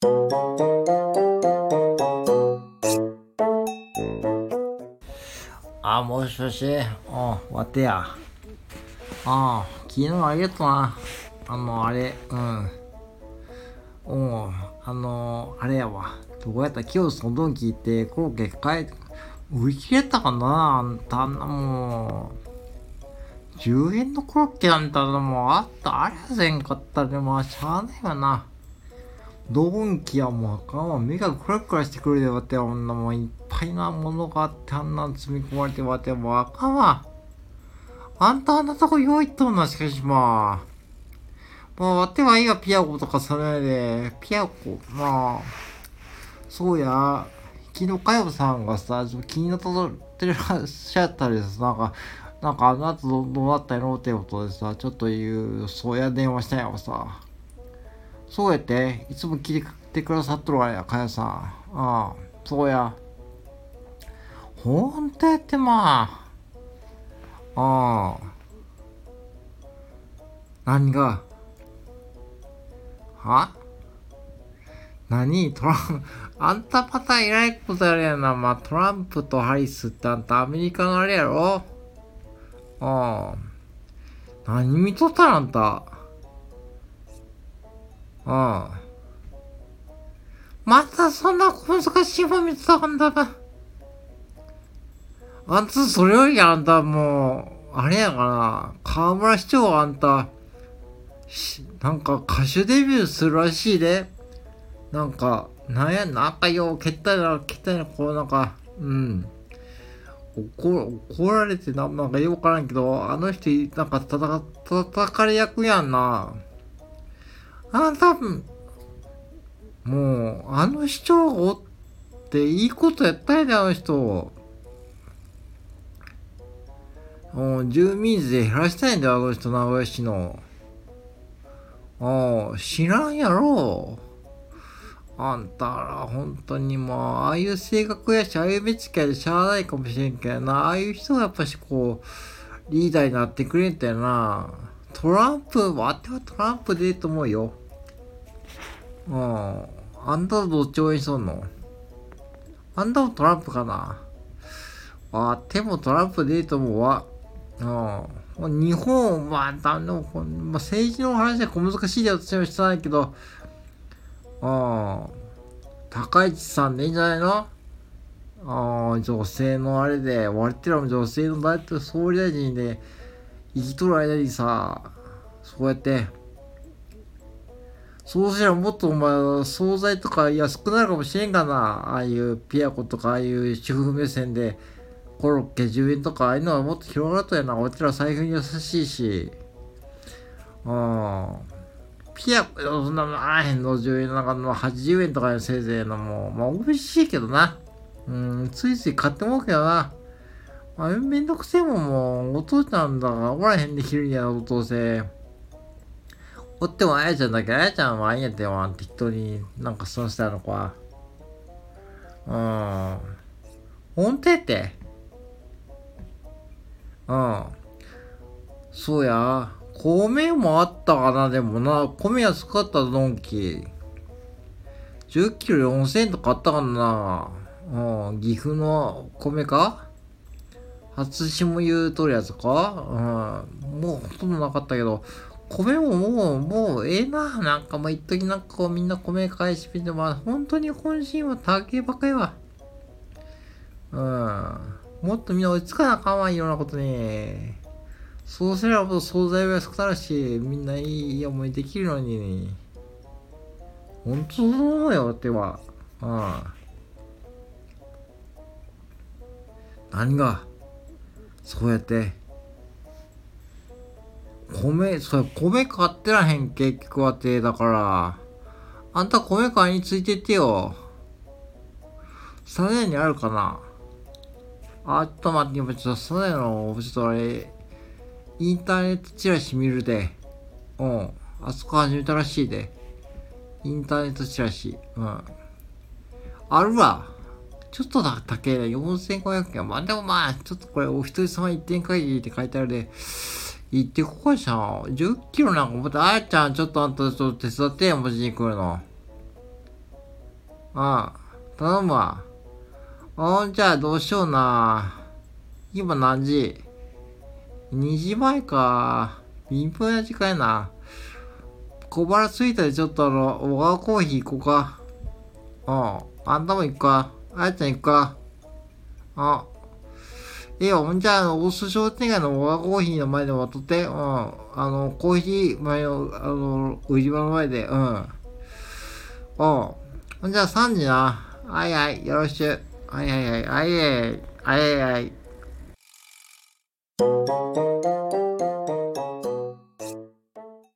もしもし。わてや。昨日ありがとな。あれやわ。どうやった今日そのドンキ行ってコロッケ売り切れたかなあんたもう。10円のコロッケなんたらもうありゃせんかったでもしゃあないわな。ドンキはもうあかんわ。目がクラクラしてくるでわて、女もういっぱいなものがあってあんなん積み込まれてわて、もうあかんわ。あんとこ用意っとんな、しかしまあ。わてはいいがピアコとかそれで、ピアコ、そうや、昨日かよさんがさ、ちょっと気になってらっしゃったりさ、なんかあの後どうなったのってことでさ、ちょっとそうや電話したんやわさ。そうやって、いつも聞いてくださっとるわや、かよさん。そうや。ほんとやって何が何トランプ、あんたパターンいらないことやるやな。トランプとハリスってあんたアメリカのあれやろ。何見とったらあんた。またそんな難しいもん見とったんだな。あんたそれよりあんたもう、あれやから、河村市長あんた、なんか歌手デビューするらしいで。なんかよう、けったいな、こう怒られてなんかよくわからんけど、あの人、なんか叩かれ役やんな。多分、もう、あの市長がおっていいことやったんやで、あの人。住民税減らしたいんだよ、あの人、名古屋市の。知らんやろ。あんたら、本当にもう、ああいう性格やし、ああいう目つきやでしゃあないかもしれんけどな、ああいう人がやっぱしこう、リーダーになってくれんだよな。トランプでいいと思うよ。あんたとどっち応援しとんの？あんたもトランプかな？でもトランプでいいと思うわ。日本は、政治の話は小難しいで私はしてないけど、高市さんでいいんじゃないの？女性のあれで、割ってらも女性の大統領総理大臣で生きとる間にさ、そうやって、そうすればもっとお前、惣菜とか安くなるかもしれんがな。ああいうピアコとか、ああいう主婦目線で、コロッケ10円とか、ああいうのはもっと広がるとやな。俺ら財布に優しいし、ピアコ、そんなのあらへんの10円なんかの80円とかにせいぜいのもう、美味しいけどな。ついつい買ってもうけどな。めんどくせえもんもう、お父ちゃんだからおらへんで昼にやろうとせ。おってもあやちゃんだけど、あやちゃんはあんやってよ、適当になんかそのしたの子は。ほんとやって。そうや。米もあったかな、でもな。米安かったドンキ。10キロ4000円とかあったかな。岐阜の米か初霜言うとるやつか。もうほとんどなかったけど、米ももうええな。なんか一時なんかこうみんな米買い占めて、本当に本心は高えばかいわ。もっとみんな追いつかなあかんわ、いろんなことに。そうすれば惣菜は安くなるし、みんないい思いできるのに。本当そう思うよ、っては。何が、そうやって。米買ってらへん、結局はって、だから。あんた米買いについてってよ。サネにあるかな？ちょっと待って、今ちょっとサネの、ちょっとあれ、インターネットチラシ見るで。あそこ始めたらしいで。インターネットチラシ。あるわ。ちょっと高えな。4500円。でもちょっとこれ、お一人様一点会議って書いてあるで。行ってここじゃん。10キロなんか持って、あやちゃん、ちょっとあんたちょっと手伝ってよ、持ちに来るの。 頼むわ。じゃあどうしような。今何時？ 2 時前か。微妙な時間やな。小腹ついたらちょっと小川コーヒー行こうか。あんたも行くか。あやちゃん行くか。あ、ほんじゃ大須商店街の小川コーヒーの前で待っとって。コーヒー前の、売り場の前で。ほんじゃ3時な。はいはい、よろしゅう。はいはいはい、はいはいはい、はいはい。